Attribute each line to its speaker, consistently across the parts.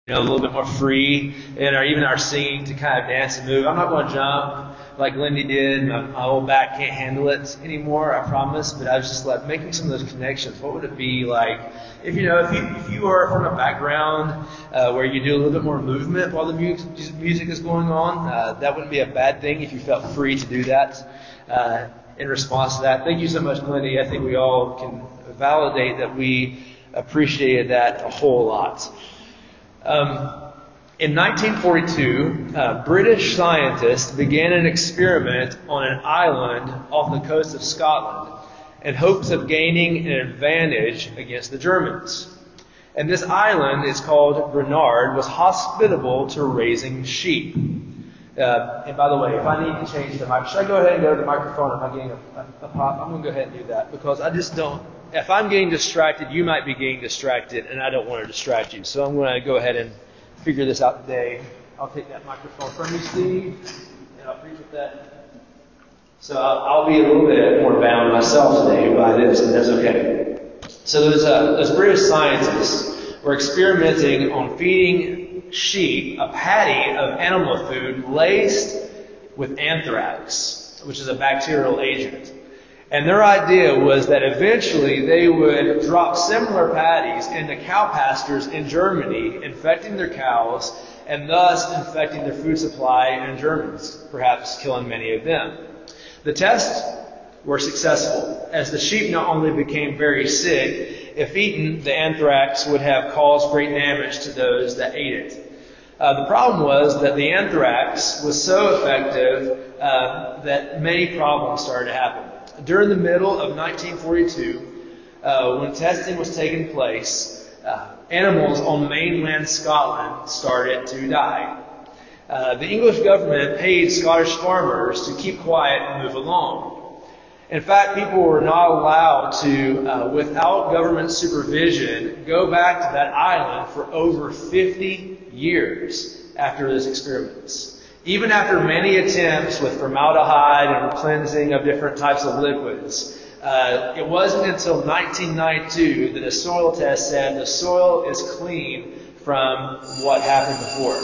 Speaker 1: a little bit more free in our singing to kind of dance and move. I'm not going to jump like Lindy did. My old back can't handle it anymore, I promise. But I was just like making some of those connections. What would it be like if you are from a background where you do a little bit more movement while the music is going on? That wouldn't be a bad thing if you felt free to do that in response to that. Thank you so much, Lindy. I think we all can validate that we appreciated that a whole lot. In 1942, British scientists began an experiment on an island off the coast of Scotland in hopes of gaining an advantage against the Germans. And this island is called Grenard, was hospitable to raising sheep. And by the way, if I need to change the mic, should I go ahead and go to the microphone if I'm getting a pop? I'm going to go ahead and do that because I just don't. If I'm getting distracted, you might be getting distracted, and I don't want to distract you. So I'm going to go ahead and figure this out today. I'll take that microphone from you, Steve, and I'll preach with that. So I'll be a little bit more bound myself today by this, and that's okay. So those British scientists were experimenting on feeding sheep a patty of animal food laced with anthrax, which is a bacterial agent. And their idea was that eventually they would drop similar patties into cow pastures in Germany, infecting their cows and thus infecting their food supply in Germans, perhaps killing many of them. The tests were successful, as the sheep not only became very sick, if eaten, the anthrax would have caused great damage to those that ate it. The problem was that the anthrax was so effective that many problems started to happen. During the middle of 1942, when testing was taking place, animals on mainland Scotland started to die. The English government paid Scottish farmers to keep quiet and move along. In fact, people were not allowed to, without government supervision, go back to that island for over 50 years after those experiments. Even after many attempts with formaldehyde and cleansing of different types of liquids, it wasn't until 1992 that a soil test said the soil is clean from what happened before.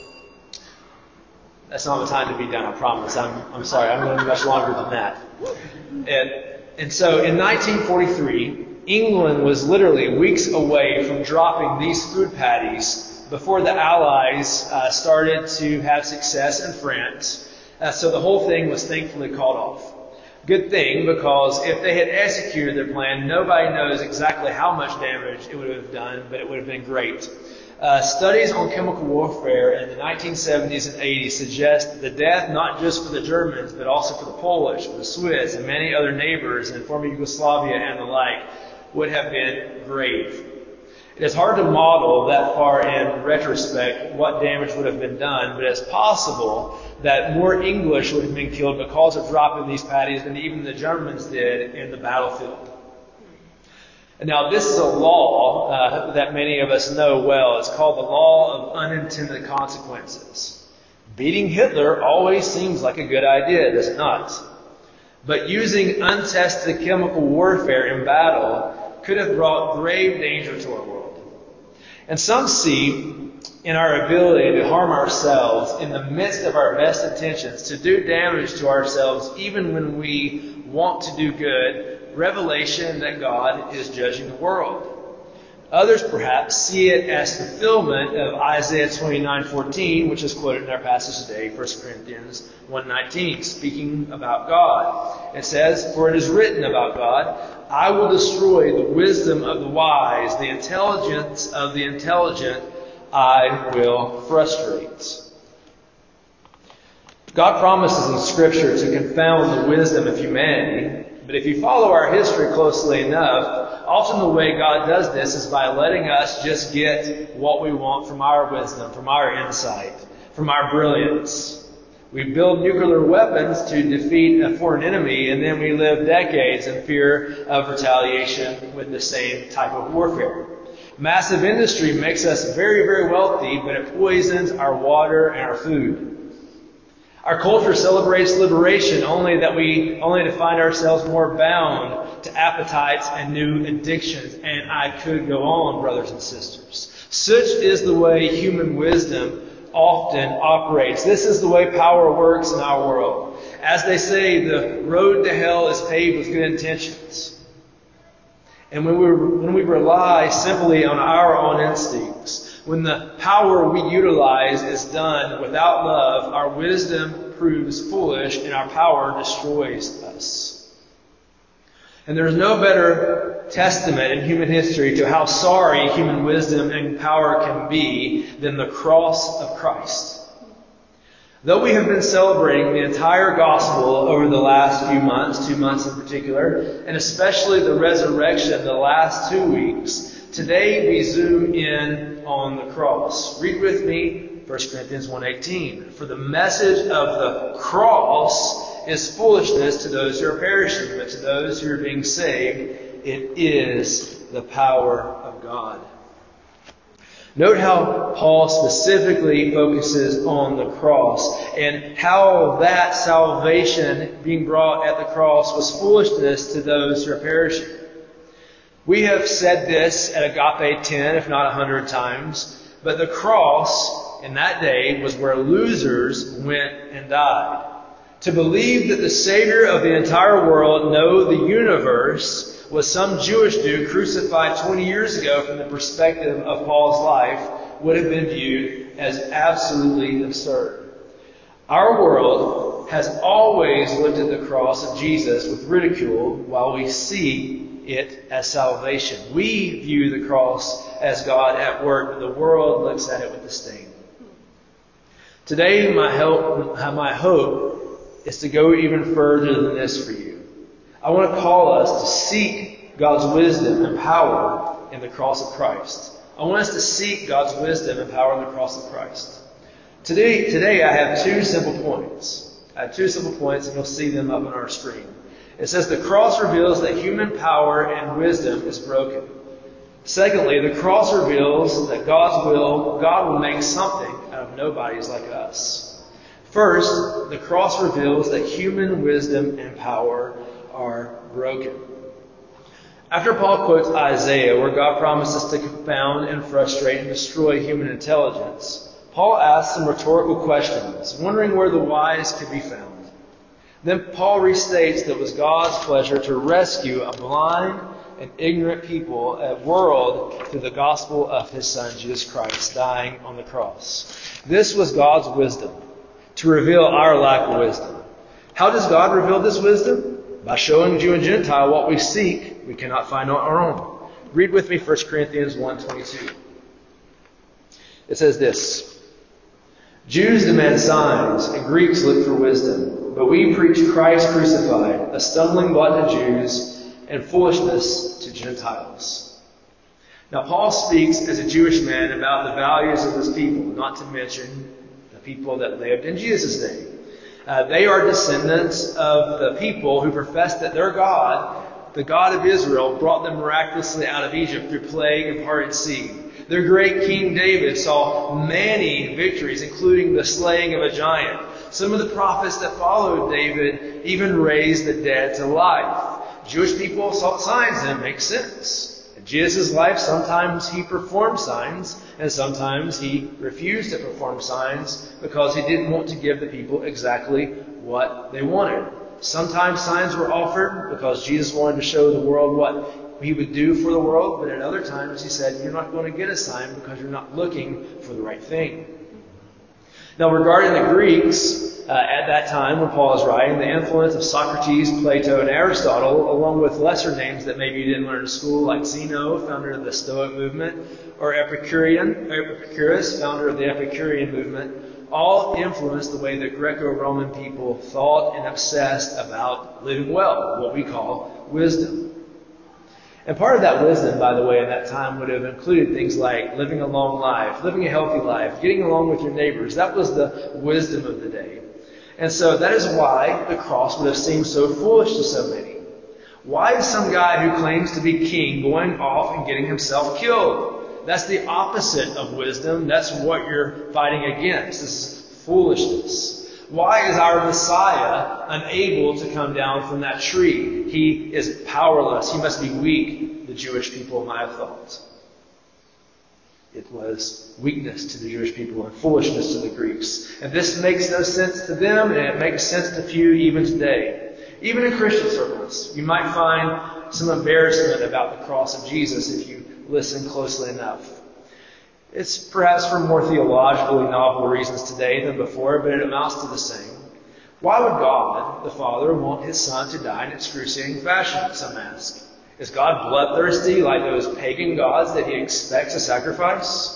Speaker 1: That's not the time to be done, I promise. I'm sorry, I'm going much longer than that. And so in 1943, England was literally weeks away from dropping these food patties before the Allies started to have success in France. So the whole thing was thankfully called off. Good thing, because if they had executed their plan, nobody knows exactly how much damage it would have done, but it would have been great. Studies on chemical warfare in the 1970s and 80s suggest that the death, not just for the Germans, but also for the Polish, for the Swiss, and many other neighbors in former Yugoslavia and the like, would have been grave. It is hard to model that far in retrospect what damage would have been done, but it's possible that more English would have been killed because of dropping these patties than even the Germans did in the battlefield. Now, this is a law that many of us know well. It's called the law of unintended consequences. Beating Hitler always seems like a good idea, does it not? But using untested chemical warfare in battle could have brought grave danger to our world. And some see in our ability to harm ourselves in the midst of our best intentions, to do damage to ourselves even when we want to do good, revelation that God is judging the world. Others perhaps see it as fulfillment of Isaiah 29:14, which is quoted in our passage today, 1 Corinthians 1:19, speaking about God. It says, "For it is written about God, I will destroy the wisdom of the wise, the intelligence of the intelligent I will frustrate." God promises in Scripture to confound the wisdom of humanity. But if you follow our history closely enough, often the way God does this is by letting us just get what we want from our wisdom, from our insight, from our brilliance. We build nuclear weapons to defeat a foreign enemy, and then we live decades in fear of retaliation with the same type of warfare. Massive industry makes us very, very wealthy, but it poisons our water and our food. Our culture celebrates liberation only to find ourselves more bound to appetites and new addictions. And I could go on, brothers and sisters. Such is the way human wisdom often operates. This is the way power works in our world. As they say, the road to hell is paved with good intentions. And when we rely simply on our own instincts, when the power we utilize is done without love, our wisdom proves foolish and our power destroys us. And there is no better testament in human history to how sorry human wisdom and power can be than the cross of Christ. Though we have been celebrating the entire gospel over the last few months, 2 months in particular, and especially the resurrection the last 2 weeks, today we zoom in on the cross. Read with me 1 Corinthians 1:18. For the message of the cross is foolishness to those who are perishing, but to those who are being saved, it is the power of God. Note how Paul specifically focuses on the cross and how that salvation being brought at the cross was foolishness to those who are perishing. We have said this at Agape 10, if not 100 times, but the cross in that day was where losers went and died. To believe that the Savior of the entire world, no, the universe, was some Jewish dude crucified 20 years ago from the perspective of Paul's life would have been viewed as absolutely absurd. Our world has always looked at the cross of Jesus with ridicule while we see it as salvation. We view the cross as God at work, but the world looks at it with disdain. Today, my hope is to go even further than this for you. I want to call us to seek God's wisdom and power in the cross of Christ. I want us to seek God's wisdom and power in the cross of Christ. Today I have 2 simple points. I have 2 simple points, and you'll see them up on our screen. It says the cross reveals that human power and wisdom is broken. Secondly, the cross reveals that God will make something out of nobodies like us. First, the cross reveals that human wisdom and power are broken. After Paul quotes Isaiah, where God promises to confound and frustrate and destroy human intelligence, Paul asks some rhetorical questions, wondering where the wise could be found. Then Paul restates that it was God's pleasure to rescue a blind and ignorant people, a world, through the gospel of His Son, Jesus Christ, dying on the cross. This was God's wisdom, to reveal our lack of wisdom. How does God reveal this wisdom? By showing Jew and Gentile what we seek, we cannot find on our own. Read with me 1 Corinthians 1:22. It says this: Jews demand signs, and Greeks look for wisdom. But we preach Christ crucified, a stumbling block to Jews and foolishness to Gentiles. Now Paul speaks as a Jewish man about the values of his people, not to mention the people that lived in Jesus' day. They are descendants of the people who profess that their God, the God of Israel, brought them miraculously out of Egypt through plague and parted sea. Their great King David saw many victories, including the slaying of a giant. Some of the prophets that followed David even raised the dead to life. Jewish people sought signs, and it makes sense. In Jesus' life, sometimes He performed signs, and sometimes He refused to perform signs because He didn't want to give the people exactly what they wanted. Sometimes signs were offered because Jesus wanted to show the world what He would do for the world, but at other times He said, you're not going to get a sign because you're not looking for the right thing. Now, regarding the Greeks, at that time when Paul is writing, the influence of Socrates, Plato, and Aristotle, along with lesser names that maybe you didn't learn in school, like Zeno, founder of the Stoic movement, or Epicurus, founder of the Epicurean movement, all influenced the way that Greco-Roman people thought and obsessed about living well, what we call wisdom. And part of that wisdom, by the way, in that time would have included things like living a long life, living a healthy life, getting along with your neighbors. That was the wisdom of the day. And so that is why the cross would have seemed so foolish to so many. Why is some guy who claims to be king going off and getting himself killed? That's the opposite of wisdom. That's what you're fighting against. This is foolishness. Why is our Messiah unable to come down from that tree? He is powerless. He must be weak, the Jewish people might have thought. It was weakness to the Jewish people and foolishness to the Greeks. And this makes no sense to them, and it makes sense to few even today. Even in Christian circles, you might find some embarrassment about the cross of Jesus if you listen closely enough. It's perhaps for more theologically novel reasons today than before, but it amounts to the same. Why would God, the Father, want His Son to die in excruciating fashion, some ask? Is God bloodthirsty like those pagan gods that He expects a sacrifice?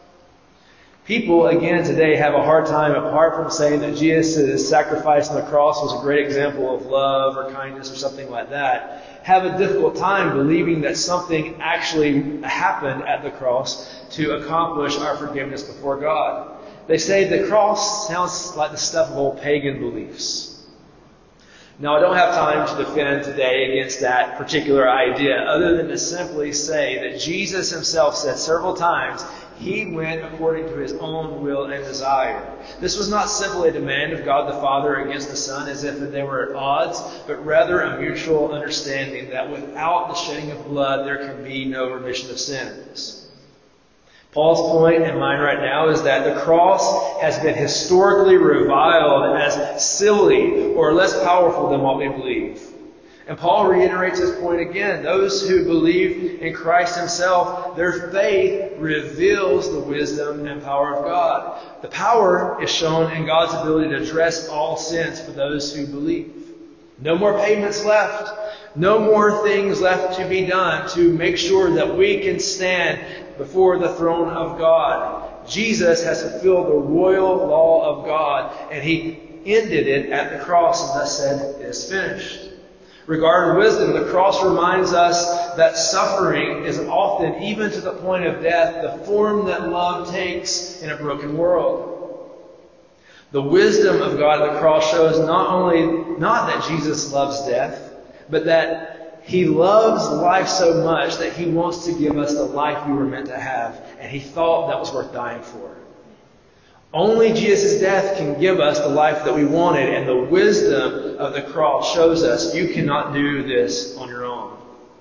Speaker 1: People, again, today have a hard time, apart from saying that Jesus' sacrifice on the cross was a great example of love or kindness or something like that, have a difficult time believing that something actually happened at the cross to accomplish our forgiveness before God. They say the cross sounds like the stuff of old pagan beliefs. Now, I don't have time to defend today against that particular idea, other than to simply say that Jesus Himself said several times He went according to His own will and desire. This was not simply a demand of God the Father against the Son as if they were at odds, but rather a mutual understanding that without the shedding of blood there can be no remission of sins. Paul's point and mine right now is that the cross has been historically reviled as silly or less powerful than what we believe. And Paul reiterates his point again. Those who believe in Christ Himself, their faith reveals the wisdom and power of God. The power is shown in God's ability to address all sins for those who believe. No more payments left. No more things left to be done to make sure that we can stand before the throne of God. Jesus has fulfilled the royal law of God, and He ended it at the cross and thus said, "It is finished." Regarding wisdom, the cross reminds us that suffering is often, even to the point of death, the form that love takes in a broken world. The wisdom of God at the cross shows not that Jesus loves death, but that He loves life so much that He wants to give us the life we were meant to have, and He thought that was worth dying for. Only Jesus' death can give us the life that we wanted, and the wisdom of the cross shows us you cannot do this on your own.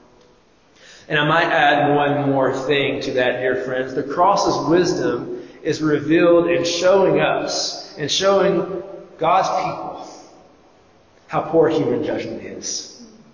Speaker 1: And I might add one more thing to that, dear friends. The cross's wisdom is revealed in showing us and showing God's people how poor human judgment is.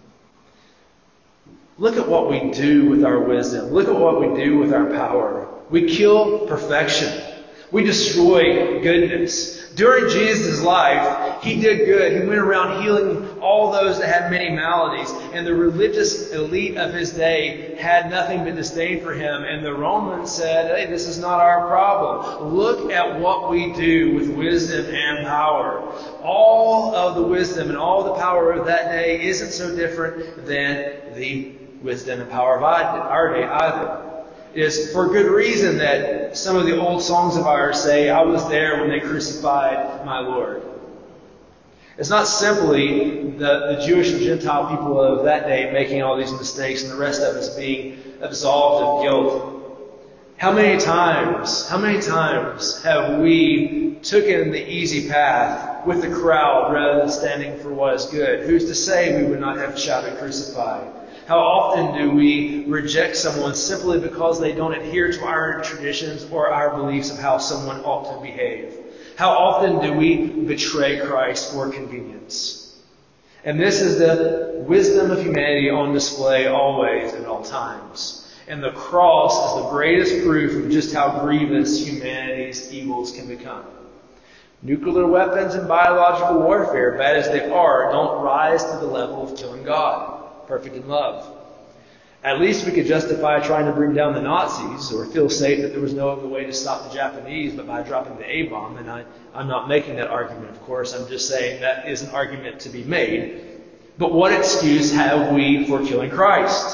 Speaker 1: Look at what we do with our wisdom. Look at what we do with our power. We kill perfection. We destroy goodness. During Jesus' life, He did good. He went around healing all those that had many maladies. And the religious elite of His day had nothing but disdain for Him. And the Romans said, "Hey, this is not our problem." Look at what we do with wisdom and power. All of the wisdom and all the power of that day isn't so different than the wisdom and power of our day either. It is for good reason that some of the old songs of ours say, "I was there when they crucified my Lord." It's not simply the Jewish and Gentile people of that day making all these mistakes and the rest of us being absolved of guilt. How many times have we taken the easy path with the crowd rather than standing for what is good? Who's to say we would not have shouted "Crucify"? How often do we reject someone simply because they don't adhere to our traditions or our beliefs of how someone ought to behave? How often do we betray Christ for convenience? And this is the wisdom of humanity on display always and all times. And the cross is the greatest proof of just how grievous humanity's evils can become. Nuclear weapons and biological warfare, bad as they are, don't rise to the level of killing God, perfect in love. At least we could justify trying to bring down the Nazis or feel safe that there was no other way to stop the Japanese but by dropping the A-bomb. And I'm not making that argument, of course. I'm just saying that is an argument to be made. But what excuse have we for killing Christ?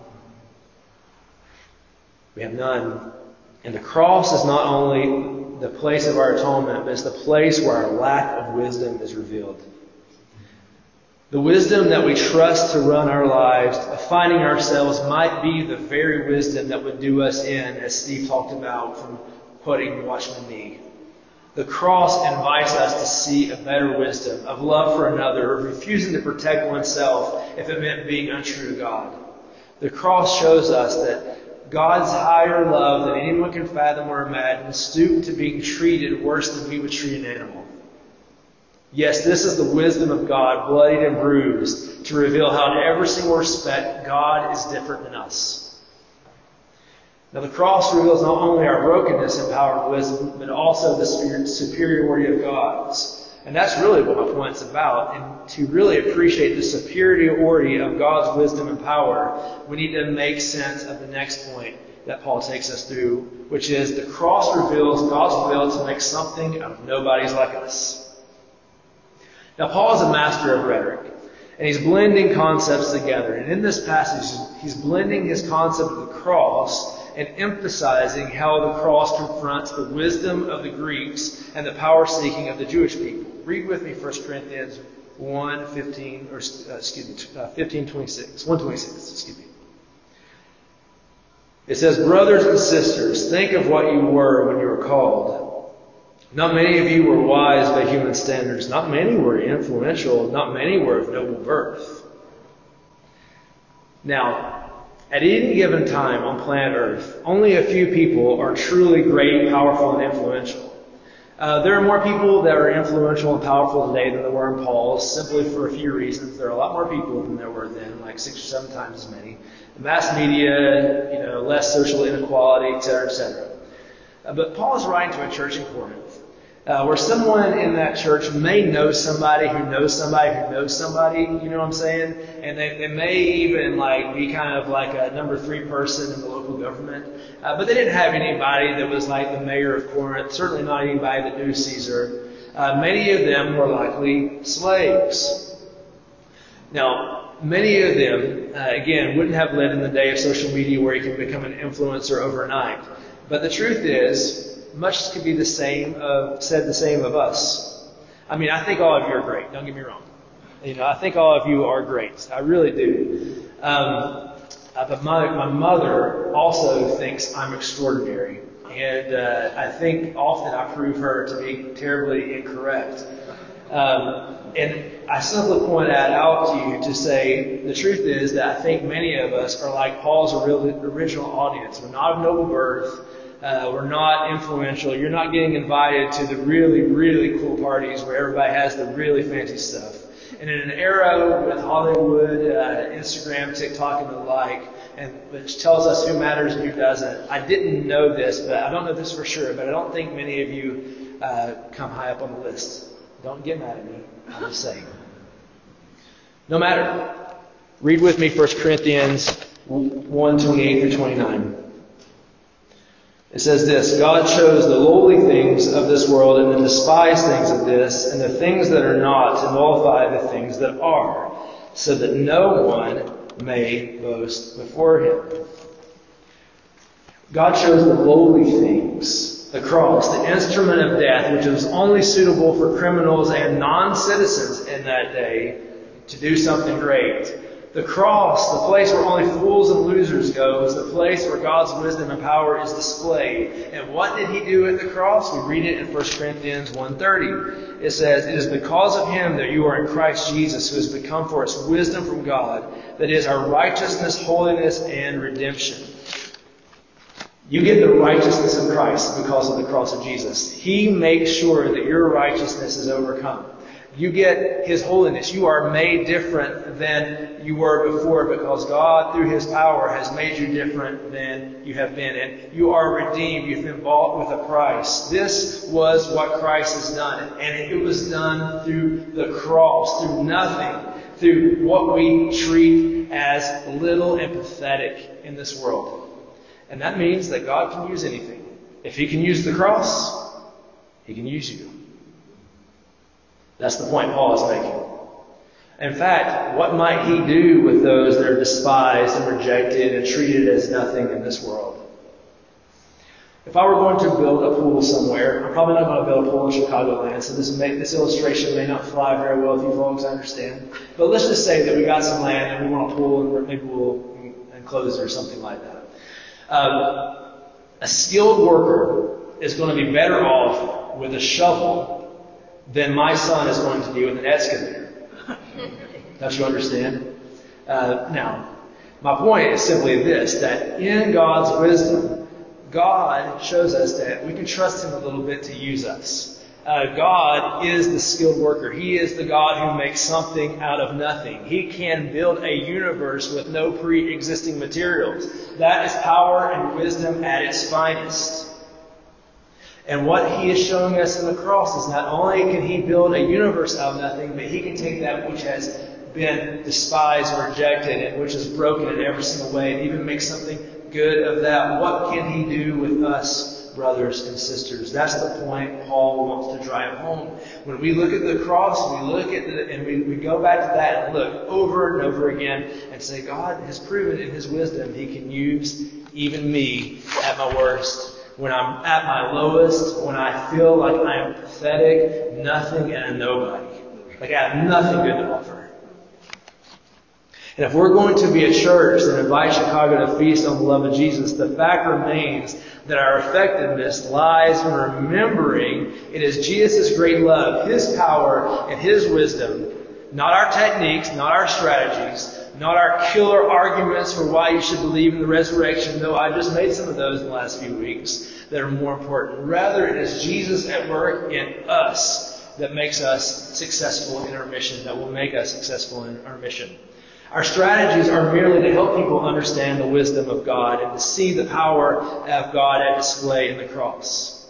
Speaker 1: We have none. And the cross is not only the place of our atonement, but it's the place where our lack of wisdom is revealed. The wisdom that we trust to run our lives, of finding ourselves, might be the very wisdom that would do us in, as Steve talked about from quoting Watchman Nee. The cross invites us to see a better wisdom of love for another, of refusing to protect oneself if it meant being untrue to God. The cross shows us that God's higher love than anyone can fathom or imagine stooped to being treated worse than we would treat an animal. Yes, this is the wisdom of God, bloodied and bruised, to reveal how in every single respect God is different than us. Now the cross reveals not only our brokenness and power and wisdom, but also the superiority of God's. And that's really what my point's about. And to really appreciate the superiority of God's wisdom and power, we need to make sense of the next point that Paul takes us through, which is the cross reveals God's will to make something out of nobodies like us. Now, Paul is a master of rhetoric, and he's blending concepts together. And in this passage, he's blending his concept of the cross and emphasizing how the cross confronts the wisdom of the Greeks and the power-seeking of the Jewish people. Read with me 1 Corinthians 1:26. It says, "Brothers and sisters, think of what you were when you were called. Not many of you were wise by human standards. Not many were influential. Not many were of noble birth." Now, at any given time on planet Earth, only a few people are truly great, powerful, and influential. There are more people that are influential and powerful today than there were in Paul's, simply for a few reasons. There are a lot more people than there were then, like 6 or 7 times as many. Mass media, less social inequality, etc., etc. But Paul is writing to a church in Corinth, where someone in that church may know somebody who knows somebody who knows somebody, you know what I'm saying? And they may even be kind of like a number 3 person in the local government. But they didn't have anybody that was like the mayor of Corinth, certainly not anybody that knew Caesar. Many of them were likely slaves. Now, many of them, again, wouldn't have lived in the day of social media where you can become an influencer overnight. But the truth is, much could be said the same of us. I mean, I think all of you are great. Don't get me wrong. I think all of you are great. I really do. But my mother also thinks I'm extraordinary. And I think often I prove her to be terribly incorrect. And I simply point that out to you to say the truth is that I think many of us are like Paul's original audience. We're not of noble birth. We're not influential. You're not getting invited to the really, really cool parties where everybody has the really fancy stuff. And in an era with Hollywood, Instagram, TikTok, and the like, and which tells us who matters and who doesn't, I didn't know this, but I don't know this for sure, but I don't think many of you come high up on the list. Don't get mad at me. I'm just saying. No matter. Read with me 1 Corinthians 1:28 through 29. It says this, "God chose the lowly things of this world and the despised things of this, and the things that are not, to nullify the things that are, so that no one may boast before him." God chose the lowly things, the cross, the instrument of death, which was only suitable for criminals and non-citizens in that day, to do something great. The cross, the place where only fools and losers go, is the place where God's wisdom and power is displayed. And what did he do at the cross? We read it in 1 Corinthians 1:30. It says, "It is because of him that you are in Christ Jesus, who has become for us wisdom from God, that is our righteousness, holiness, and redemption." You get the righteousness of Christ because of the cross of Jesus. He makes sure that your righteousness is overcome. You get his holiness. You are made different than you were before because God, through his power, has made you different than you have been. And you are redeemed. You've been bought with a price. This was what Christ has done. And it was done through the cross, through nothing, through what we treat as little and pathetic in this world. And that means that God can use anything. If he can use the cross, he can use you. That's the point Paul is making. In fact, what might he do with those that are despised and rejected and treated as nothing in this world? If I were going to build a pool somewhere, I'm probably not going to build a pool in Chicagoland, so this illustration may not fly very well with you folks, I understand. But let's just say that we got some land and we want a pool and maybe we'll enclose it or something like that. A skilled worker is going to be better off with a shovel than my son is going to be with an excavator. Don't you understand? Now, My point is simply this, that in God's wisdom, God shows us that we can trust Him a little bit to use us. God is the skilled worker. He is the God who makes something out of nothing. He can build a universe with no pre-existing materials. That is power and wisdom at its finest. And what He is showing us in the cross is not only can He build a universe out of nothing, but He can take that which has been despised or rejected and which is broken in every single way and even make something good of that. What can He do with us, brothers and sisters? That's the point Paul wants to drive home. When we look at the cross, we look at we go back to that and look over and over again and say, God has proven in His wisdom He can use even me at my worst. When I'm at my lowest, when I feel like I am pathetic, nothing and a nobody. Like I have nothing good to offer. And if we're going to be a church that invites Chicago to feast on the love of Jesus, the fact remains that our effectiveness lies in remembering it is Jesus' great love, His power, and His wisdom, not our techniques, not our strategies, not our killer arguments for why you should believe in the resurrection, though I just made some of those in the last few weeks, that are more important. Rather, it is Jesus at work in us that makes us successful in our mission, that will make us successful in our mission. Our strategies are merely to help people understand the wisdom of God and to see the power of God at display in the cross.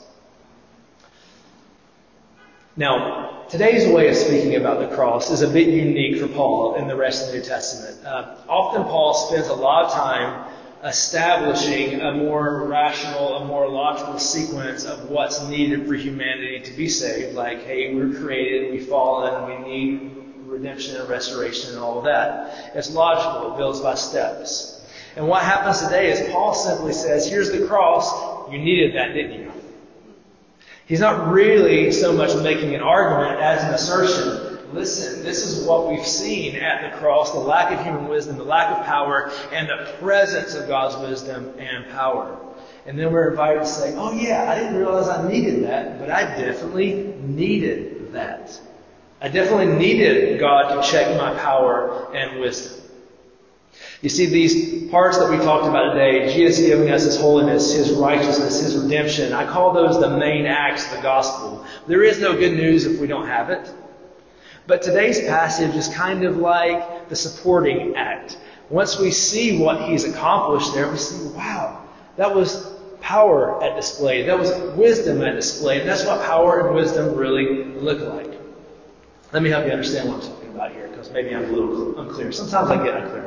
Speaker 1: Now, today's way of speaking about the cross is a bit unique for Paul and the rest of the New Testament. Often Paul spends a lot of time establishing a more rational, a more logical sequence of what's needed for humanity to be saved. Like, hey, we're created, we've fallen, we need redemption and restoration and all of that. It's logical. It builds by steps. And what happens today is Paul simply says, here's the cross. You needed that, didn't you? He's not really so much making an argument as an assertion. Listen, this is what we've seen at the cross, the lack of human wisdom, the lack of power, and the presence of God's wisdom and power. And then we're invited to say, oh yeah, I didn't realize I needed that, but I definitely needed that. I definitely needed God to check my power and wisdom. You see, these parts that we talked about today, Jesus giving us His holiness, His righteousness, His redemption, I call those the main acts of the gospel. There is no good news if we don't have it. But today's passage is kind of like the supporting act. Once we see what He's accomplished there, we see, wow, that was power at display. That was wisdom at display. And that's what power and wisdom really look like. Let me help you understand what I'm talking about here, because maybe I'm a little unclear. Sometimes I get unclear.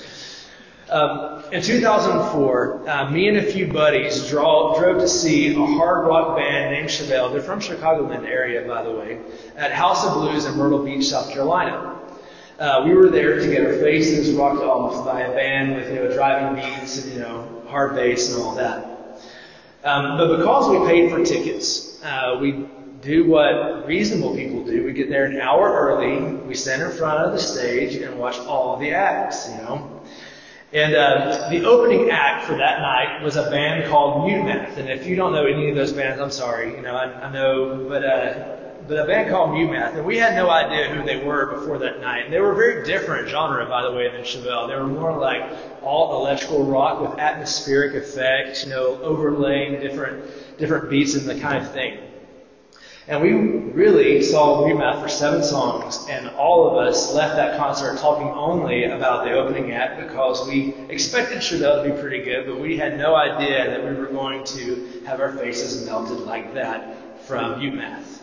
Speaker 1: In 2004, me and a few buddies drove to see a hard rock band named Chevelle. They're from Chicagoland area, by the way, at House of Blues in Myrtle Beach, South Carolina. We were there to get our faces rocked off by a band with driving beats and hard bass and all that. But because we paid for tickets, we do what reasonable people do. We get there an hour early. We stand in front of the stage and watch all of the acts, And the opening act for that night was a band called Mute Math. And if you don't know any of those bands, I'm sorry. I know, but a band called Mute Math. And we had no idea who they were before that night. And they were a very different genre, by the way, than Chevelle. They were more like alt electrical rock with atmospheric effects, overlaying different beats and the kind of thing. And we really saw Mute Math for 7 songs, and all of us left that concert talking only about the opening act because we expected Chevelle to be pretty good, but we had no idea that we were going to have our faces melted like that from Mute Math.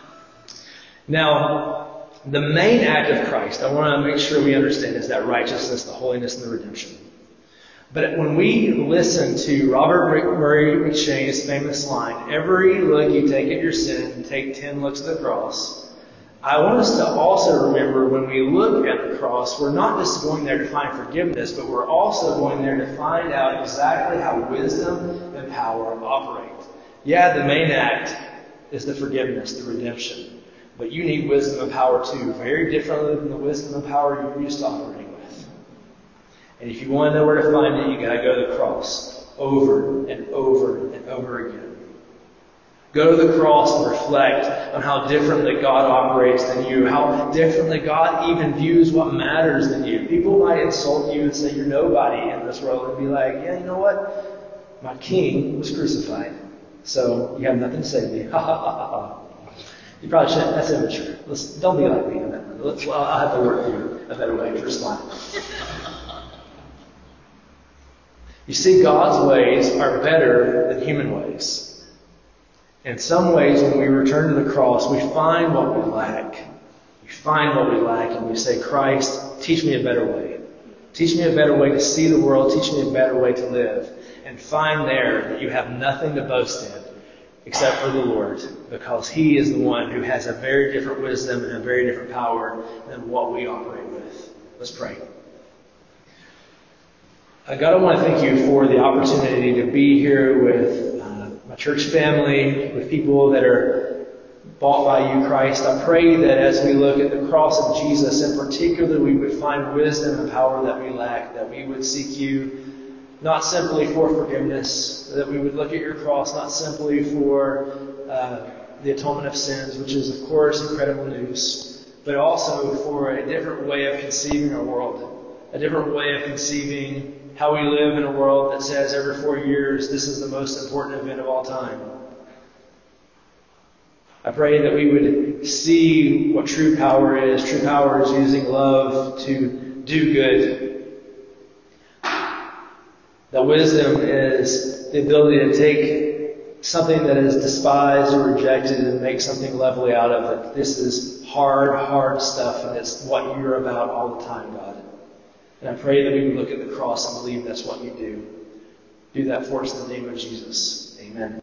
Speaker 1: Now, the main act of Christ, I want to make sure we understand, is that righteousness, the holiness, and the redemption. But when we listen to Robert Murray McCheyne's famous line, every look you take at your sin, take 10 looks at the cross, I want us to also remember when we look at the cross, we're not just going there to find forgiveness, but we're also going there to find out exactly how wisdom and power operate. Yeah, the main act is the forgiveness, the redemption. But you need wisdom and power too, very differently than the wisdom and power you're used to operating with. And if you want to know where to find it, you got to go to the cross over and over and over again. Go to the cross and reflect on how differently God operates than you, how differently God even views what matters than you. People might insult you and say you're nobody in this world and be like, yeah, you know what? My king was crucified, so you have nothing to say to me. Ha ha ha ha ha. You probably shouldn't. That's immature. Don't be like me on that one. I'll have to work through a better way to respond. You see, God's ways are better than human ways. In some ways, when we return to the cross, we find what we lack. We find what we lack and we say, Christ, teach me a better way. Teach me a better way to see the world. Teach me a better way to live. And find there that you have nothing to boast in except for the Lord, because He is the one who has a very different wisdom and a very different power than what we operate with. Let's pray. God, I want to thank you for the opportunity to be here with my church family, with people that are bought by you, Christ. I pray that as we look at the cross of Jesus, in particular, we would find wisdom and power that we lack, that we would seek you not simply for forgiveness, that we would look at your cross not simply for the atonement of sins, which is, of course, incredible news, but also for a different way of conceiving our world, a different way of conceiving how we live in a world that says every 4 years, this is the most important event of all time. I pray that we would see what true power is. True power is using love to do good. That wisdom is the ability to take something that is despised or rejected and make something lovely out of it. This is hard stuff, and it's what you're about all the time, God. And I pray that we would look at the cross and believe that's what you do. Do that for us in the name of Jesus. Amen.